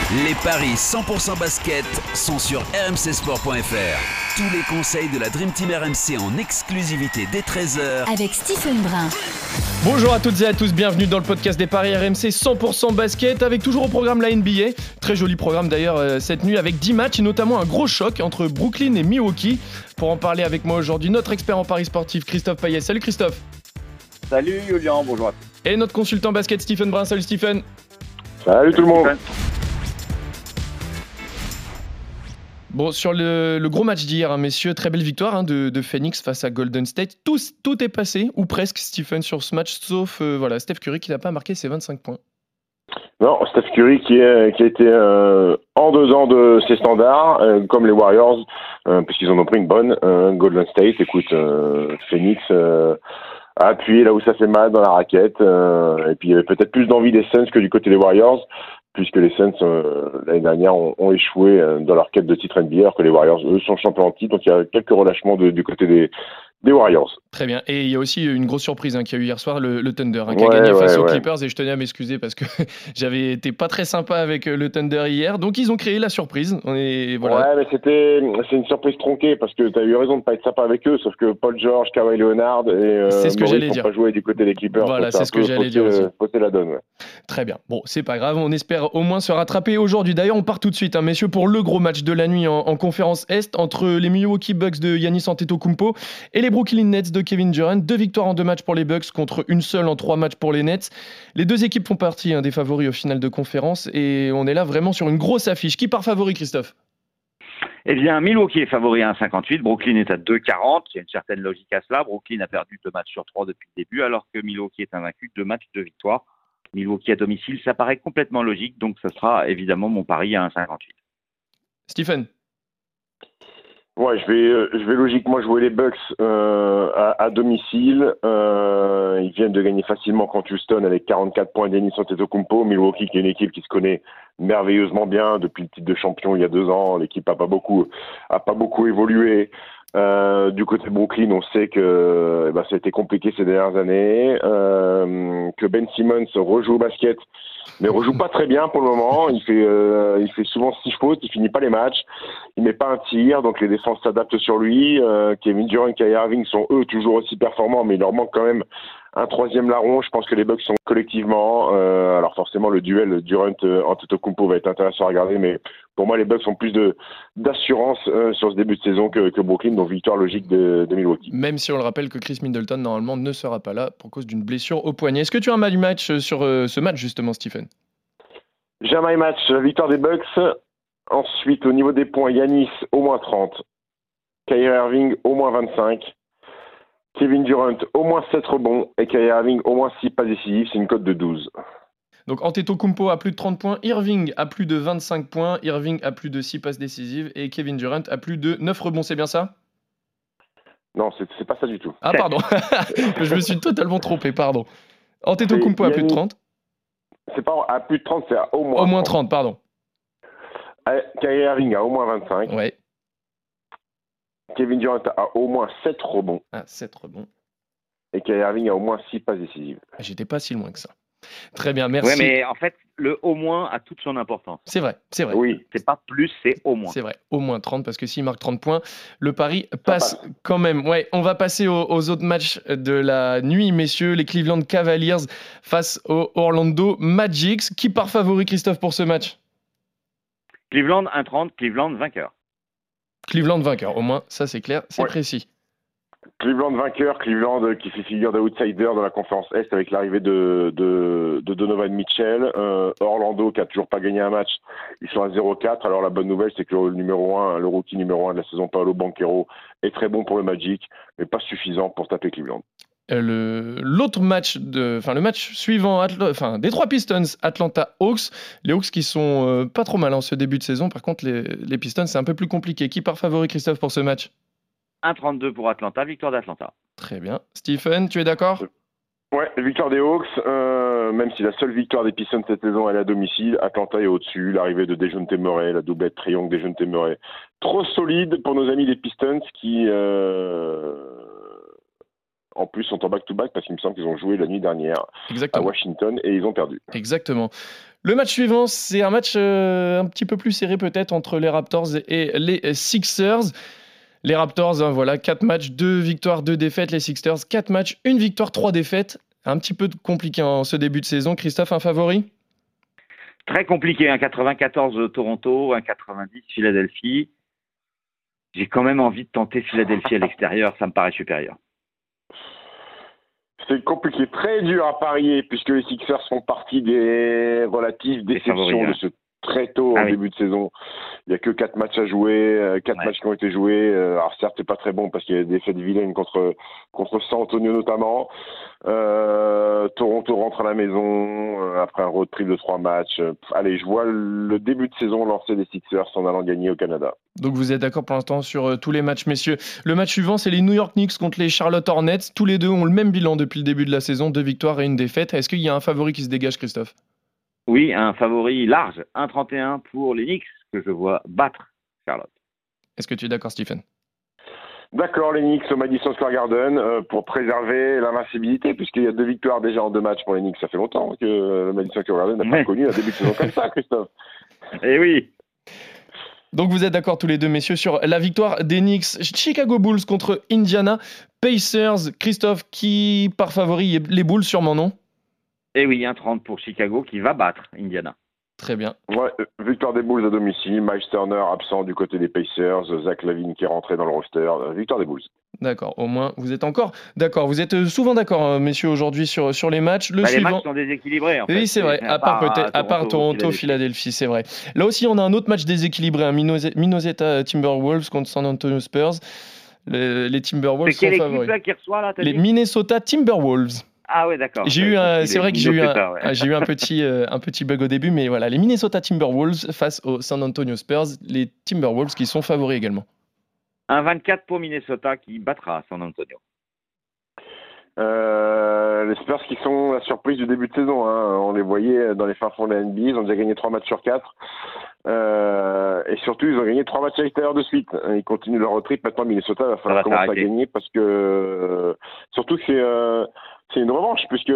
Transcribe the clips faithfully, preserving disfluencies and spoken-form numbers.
Les paris cent pour cent basket sont sur r m c sport point f r. Tous les conseils de la Dream Team R M C en exclusivité dès treize heures avec Stephen Brun. Bonjour à toutes et à tous, bienvenue dans le podcast des paris R M C cent pour cent basket avec toujours au programme la N B A. Très joli programme d'ailleurs euh, cette nuit avec dix matchs et notamment un gros choc entre Brooklyn et Milwaukee. Pour en parler avec moi aujourd'hui, notre expert en paris sportif Christophe Payet. Salut Christophe. Salut Julien, bonjour à tous. Et notre consultant basket Stephen Brun. Salut Stephen. Salut tout le monde. Bon, sur le, le gros match d'hier, hein, messieurs, très belle victoire hein, de, de Phoenix face à Golden State. Tout, tout est passé, ou presque, Stephen, sur ce match, sauf euh, voilà, Steph Curry qui n'a pas marqué ses vingt-cinq points. Non, Steph Curry qui, est, qui a été euh, en dedans de ses standards, euh, comme les Warriors, euh, puisqu'ils en ont pris une bonne. Euh, Golden State, écoute, euh, Phoenix euh, a appuyé là où ça fait mal dans la raquette. Euh, et puis il y avait peut-être plus d'envie des Suns que du côté des Warriors, puisque les Suns, euh, l'année dernière, ont, ont échoué euh, dans leur quête de titre N B A, alors que les Warriors, eux, sont champions en titre. Donc il y a quelques relâchements de, du côté des, des Warriors. Très bien. Et il y a aussi une grosse surprise hein, qu'il y a eu hier soir, le, le Thunder, hein, qui ouais, a gagné ouais, face aux ouais. Clippers. Et je tenais à m'excuser parce que j'avais été pas très sympa avec le Thunder hier. Donc ils ont créé la surprise. Et voilà. Ouais, mais c'était, c'est une surprise tronquée parce que tu as eu raison de pas être sympa avec eux, sauf que Paul George, Kawhi Leonard et euh, c'est ce que Maurice j'allais n'ont dire. pas joué du côté des Clippers. Voilà, c'est ce que j'allais poté, dire aussi. Poté la donne, ouais. Très bien. Bon, c'est pas grave. On espère au moins se rattraper aujourd'hui. D'ailleurs, on part tout de suite, hein, messieurs, pour le gros match de la nuit en, en conférence Est entre les Milwaukee Bucks de Giannis Antetokounmpo et les Brooklyn Nets de Kevin Durant. Deux victoires en deux matchs pour les Bucks contre une seule en trois matchs pour les Nets. Les deux équipes font partie hein, des favoris au final de conférence et on est là vraiment sur une grosse affiche. Qui part favori, Christophe ? Eh bien, Milwaukee est favori à un virgule cinquante-huit, Brooklyn est à deux virgule quarante. Il y a une certaine logique à cela. Brooklyn a perdu deux matchs sur trois depuis le début, alors que Milwaukee est invaincu, deux matchs, deux victoires. Milwaukee à domicile, ça paraît complètement logique, donc ce sera évidemment mon pari à un virgule cinquante-huit. Stephen ? Ouais, je vais, euh, je vais logiquement jouer les Bucks euh, à, à domicile. Euh, ils viennent de gagner facilement contre Houston avec quarante-quatre points d'Giannis Antetokounmpo. Milwaukee qui est une équipe qui se connaît merveilleusement bien depuis le titre de champion il y a deux ans. L'équipe a pas beaucoup, a pas beaucoup évolué. Euh, du côté de Brooklyn, on sait que eh ben, ça a été compliqué ces dernières années, euh, que Ben Simmons rejoue au basket, mais rejoue pas très bien pour le moment. Il fait, euh, il fait souvent six fautes, il finit pas les matchs, il met pas un tir, donc les défenses s'adaptent sur lui. Euh, Kevin Durant et Kyrie Irving sont eux toujours aussi performants, mais il leur manque quand même un troisième larron. Je pense que les Bucks sont collectivement, euh, alors forcément le duel Durant-Antetokounmpo va être intéressant à regarder, mais pour moi les Bucks ont plus de d'assurance euh, sur ce début de saison que, que Brooklyn, donc victoire logique de, de Milwaukee. Même si on le rappelle que Chris Middleton normalement ne sera pas là pour cause d'une blessure au poignet. Est-ce que tu as un my match sur euh, ce match justement, Stephen ? J'ai un my match, victoire des Bucks. Ensuite au niveau des points, Giannis au moins trente, Kyrie Irving au moins vingt-cinq, Kevin Durant au moins sept rebonds et Kyrie Irving au moins six passes décisives, c'est une cote de douze. Donc Antetokounmpo a plus de trente points, Irving a plus de vingt-cinq points, Irving a plus de six passes décisives et Kevin Durant a plus de neuf rebonds, c'est bien ça ? Non, c'est, c'est pas ça du tout. Ah pardon, je me suis totalement trompé, pardon. Antetokounmpo a plus de trente. C'est pas à plus de trente, c'est à au moins Au moins trente, pardon. Kyrie Irving a au moins vingt-cinq. Ouais. Kevin Durant a au moins sept rebonds. Ah, sept rebonds. Et Kyrie Irving a au moins six passes décisives. J'étais pas si loin que ça. Très bien, merci. Ouais, mais en fait, le au moins a toute son importance. C'est vrai, c'est vrai. Oui. C'est pas plus, c'est au moins. C'est vrai, au moins trente, parce que s'il marque trente points, le pari passe, passe quand même. Ouais, on va passer aux, aux autres matchs de la nuit, messieurs. Les Cleveland Cavaliers face aux Orlando Magic. Qui part favori, Christophe, pour ce match ? Cleveland un virgule trente, Cleveland vainqueur. Cleveland vainqueur, au moins, ça c'est clair, c'est ouais. précis. Cleveland vainqueur, Cleveland qui fait figure d'outsider dans la conférence Est avec l'arrivée de, de, de Donovan Mitchell. Euh, Orlando qui a toujours pas gagné un match, ils sont à zéro quatre. Alors la bonne nouvelle, c'est que le numéro un, le rookie numéro un de la saison, Paolo Banchero, est très bon pour le Magic, mais pas suffisant pour taper Cleveland. Le, l'autre match, de, enfin le match suivant, Atla, enfin des trois Pistons, Atlanta Hawks. Les Hawks qui sont euh, pas trop mal en ce début de saison. Par contre, les, les Pistons, c'est un peu plus compliqué. Qui part favori, Christophe, pour ce match ? un virgule trente-deux pour Atlanta, victoire d'Atlanta. Très bien. Stephen, tu es d'accord ? Ouais, victoire des Hawks, euh, même si la seule victoire des Pistons cette saison elle est à domicile, Atlanta est au-dessus, l'arrivée de Dejounte Murray, la doublette triangle Dejounte Murray, trop solide pour nos amis des Pistons qui euh, en plus sont en back-to-back parce qu'il me semble qu'ils ont joué la nuit dernière Exactement. à Washington et ils ont perdu. Exactement. Le match suivant, c'est un match euh, un petit peu plus serré peut-être entre les Raptors et les Sixers. Les Raptors, hein, voilà, quatre matchs, deux victoires, deux défaites. Les Sixers, quatre matchs, une victoire, trois défaites. Un petit peu compliqué en ce début de saison. Christophe, un favori ? Très compliqué, un quatre-vingt-quatorze Toronto, un quatre-vingt-dix Philadelphie. J'ai quand même envie de tenter Philadelphie à l'extérieur, ça me paraît supérieur. C'est compliqué, très dur à parier, puisque les Sixers font partie des relatives déceptions de ce très tôt ah en oui. début de saison. Il n'y a que quatre matchs à jouer, quatre ouais. matchs qui ont été joués. Alors certes, c'est pas très bon parce qu'il y a des défaites vilaines contre contre San Antonio notamment. Euh, Toronto rentre à la maison euh, après un road trip de trois matchs. Allez, je vois le début de saison lancer des Sixers en allant gagner au Canada. Donc vous êtes d'accord pour l'instant sur euh, tous les matchs, messieurs. Le match suivant, c'est les New York Knicks contre les Charlotte Hornets. Tous les deux ont le même bilan depuis le début de la saison, deux victoires et une défaite. Est-ce qu'il y a un favori qui se dégage, Christophe ? Oui, un favori large, un virgule trente et un pour les Knicks, que je vois battre Charlotte. Est-ce que tu es d'accord, Stephen ? D'accord, les Knicks au Madison Square Garden euh, pour préserver l'invincibilité, puisqu'il y a deux victoires déjà en deux matchs pour les Knicks. Ça fait longtemps que le Madison Square Garden n'a pas ouais. connu un début de saison comme ça, Christophe. Eh oui. Donc vous êtes d'accord tous les deux, messieurs, sur la victoire des Knicks. Chicago Bulls contre Indiana Pacers. Christophe, qui par favori les Bulls, sûrement non ? Eh oui, un virgule trente pour Chicago qui va battre Indiana. Très bien. Ouais, victoire des Bulls à domicile. Miles Turner absent du côté des Pacers. Zach LaVine qui est rentré dans le roster. Victoire des Bulls. D'accord, au moins vous êtes encore d'accord. Vous êtes souvent d'accord, messieurs, aujourd'hui sur, sur les matchs. Le bah, suivant... Les matchs sont déséquilibrés. En fait. Oui, c'est vrai. À, à part, part, peut-être, à part Toronto, Toronto Philadelphie, c'est vrai. Là aussi, on a un autre match déséquilibré. Un Minnesota Timberwolves contre San Antonio Spurs. Le, les Timberwolves c'est sont favoris. C'est quelle équipe là qui reçoit là ? Les Minnesota Timberwolves. Ah ouais, d'accord. J'ai eu un, c'est vrai que j'ai eu, un, ouais. j'ai eu un petit, euh, un petit bug au début, mais voilà, les Minnesota Timberwolves face aux San Antonio Spurs, les Timberwolves qui sont favoris également. Un vingt-quatre pour Minnesota qui battra San Antonio. Euh, les Spurs qui sont la surprise du début de saison, hein. On les voyait dans les fins fonds de la N B A, ils ont déjà gagné trois matchs sur quatre. Euh, et surtout, ils ont gagné trois matchs à l'extérieur de suite. Ils continuent leur road trip. Maintenant, Minnesota va falloir commencer à gagner parce que euh, surtout que c'est euh, c'est une revanche puisque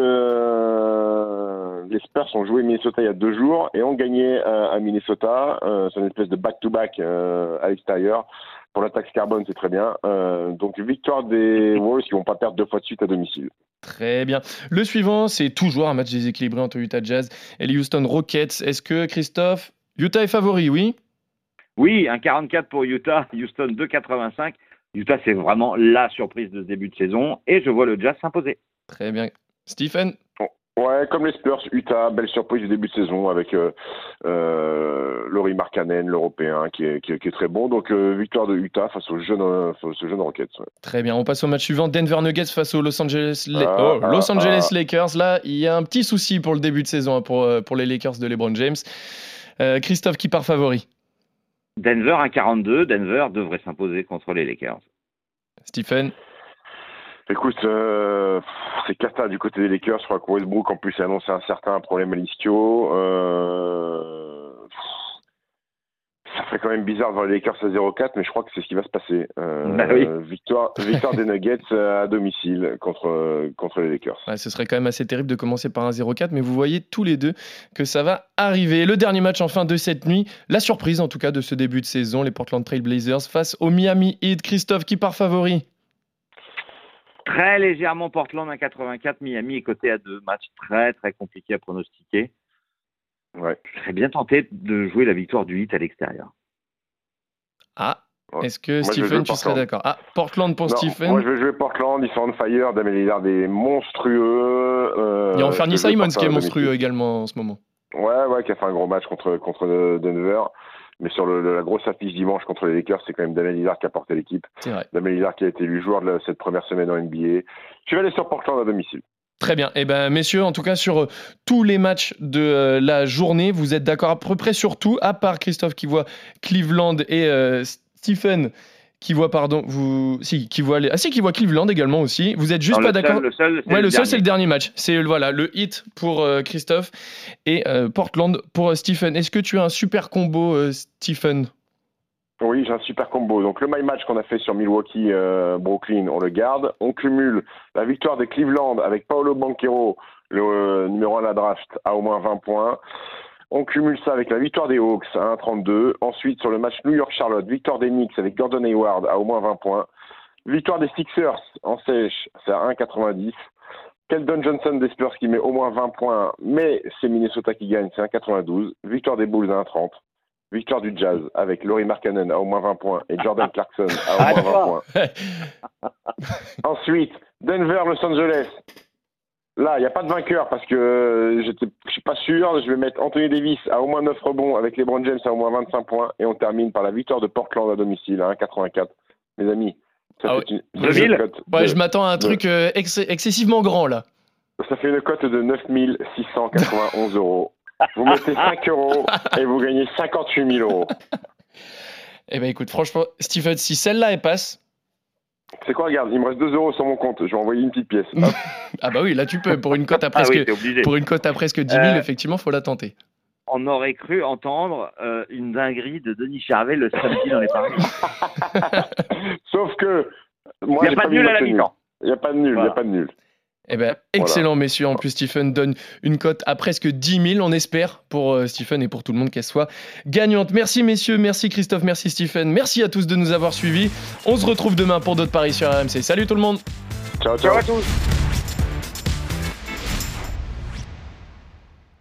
euh, les Spurs ont joué Minnesota il y a deux jours et ont gagné euh, à Minnesota. Euh, c'est une espèce de back-to-back euh, à l'extérieur. Pour la taxe carbone, c'est très bien. Euh, donc, victoire des Wolves qui ne vont pas perdre deux fois de suite à domicile. Très bien. Le suivant, c'est toujours un match déséquilibré entre Utah Jazz et les Houston Rockets. Est-ce que, Christophe, Utah est favori, oui ? Oui, un quarante-quatre pour Utah, Houston deux virgule quatre-vingt-cinq. Utah, c'est vraiment la surprise de ce début de saison et je vois le Jazz s'imposer. Très bien. Stephen ? Ouais, comme les Spurs, Utah, belle surprise du début de saison avec euh, euh, Lauri Markkanen, l'Européen, qui est, qui, est, qui est très bon. Donc, euh, victoire de Utah face aux jeunes, euh, face aux jeunes Rockets. Ouais. Très bien, on passe au match suivant. Denver Nuggets face aux Los Angeles, La- ah, oh, Los ah, Angeles ah. Lakers. Là, il y a un petit souci pour le début de saison pour, pour les Lakers de LeBron James. Euh, Christophe, qui part favori ? Denver, un quarante-deux. Denver devrait s'imposer contre les Lakers. Stephen ? Écoute, euh, c'est cata du côté des Lakers. Je crois que Westbrook, en plus, a annoncé un certain problème à l'ischio. Euh, ça ferait quand même bizarre de voir les Lakers à zéro quatre, mais je crois que c'est ce qui va se passer. Euh, bah oui. victoire, victoire des Nuggets à domicile contre, contre les Lakers. Ouais, ce serait quand même assez terrible de commencer par un zéro quatre, mais vous voyez tous les deux que ça va arriver. Le dernier match enfin de cette nuit, la surprise en tout cas de ce début de saison, les Portland Trail Blazers face au Miami Heat. Christophe, qui part favori ? Très légèrement Portland à quatre-vingt-quatre, Miami est coté à deux. Match très très compliqué à pronostiquer. Ouais. Je serais bien tenté de jouer la victoire du Heat à l'extérieur. Ah, ouais. Est-ce que moi, Stephen, tu serais d'accord ? Ah, Portland pour non, Stephen. Moi je vais jouer Portland, ils sont on fire, Dame Lillard est monstrueux. Euh, Il y a Anthony Simons qui est monstrueux également en ce moment. Ouais, ouais, qui a fait un gros match contre, contre Denver. Mais sur le, la grosse affiche dimanche contre les Lakers, c'est quand même Dame Lillard qui a porté l'équipe. C'est vrai. Dame Lillard qui a été élu joueur de la, cette première semaine en N B A. Je vais aller sur Portland à domicile. Très bien. Eh ben, messieurs, en tout cas, sur euh, tous les matchs de euh, la journée, vous êtes d'accord à peu près sur tout, à part Christophe qui voit Cleveland et euh, Stephen qui voit, pardon, vous, si, qui voit les... ah si, qui voit Cleveland également aussi. Vous êtes juste non, pas le d'accord. Seul, le seul, c'est ouais, le, le seul, dernier. c'est le dernier match. C'est voilà le Heat pour euh, Christophe et euh, Portland pour euh, Stephen. Est-ce que tu as un super combo, euh, Stephen ? Oui, j'ai un super combo. Donc le my match qu'on a fait sur Milwaukee, euh, Brooklyn, on le garde. On cumule la victoire de Cleveland avec Paolo Banchero, le euh, numéro un à la draft, à au moins vingt points. On cumule ça avec la victoire des Hawks à un virgule trente-deux. Ensuite, sur le match New York-Charlotte, victoire des Knicks avec Gordon Hayward à au moins vingt points. Victoire des Sixers en sèche, c'est à un virgule quatre-vingt-dix. Keldon Johnson des Spurs qui met au moins vingt points, mais c'est Minnesota qui gagne, c'est un virgule quatre-vingt-douze. Victoire des Bulls à un virgule trente. Victoire du Jazz avec Lauri Markkanen à au moins vingt points et Jordan Clarkson à au moins vingt points. Ensuite, Denver-Los Angeles. Là, il n'y a pas de vainqueur parce que euh, je ne suis pas sûr. Je vais mettre Anthony Davis à au moins neuf rebonds avec LeBron James à au moins vingt-cinq points. Et on termine par la victoire de Portland à domicile à un virgule quatre-vingt-quatre. Mes amis, ça ah fait ouais. une, deux une mille cote ouais, de, je m'attends à un de, truc euh, ex- excessivement grand là. Ça fait une cote de neuf mille six cent quatre-vingt-onze euros. Vous mettez cinq euros et vous gagnez cinquante-huit mille euros. Eh ben écoute, franchement, Stephen, si celle-là elle passe. C'est quoi, regarde, il me reste deux euros sur mon compte. Je vais envoyer une petite pièce. Hop. Ah bah oui, là tu peux. Pour une cote à presque, ah oui, pour une cote à presque dix mille, euh... effectivement, faut la tenter. On aurait cru entendre euh, une dinguerie de Denis Charvet le samedi dans les paris. Sauf que moi, il n'y a pas de nul à la mi-temps. Il n'y a pas de nul, il voilà. n'y a pas de nul. Eh ben, excellent, voilà. Messieurs. En plus, Stephen donne une cote à presque dix mille. On espère pour euh, Stephen et pour tout le monde qu'elle soit gagnante. Merci, messieurs. Merci, Christophe. Merci, Stephen. Merci à tous de nous avoir suivis. On se retrouve demain pour d'autres paris sur R M C. Salut tout le monde. Ciao, ciao, ciao à tous.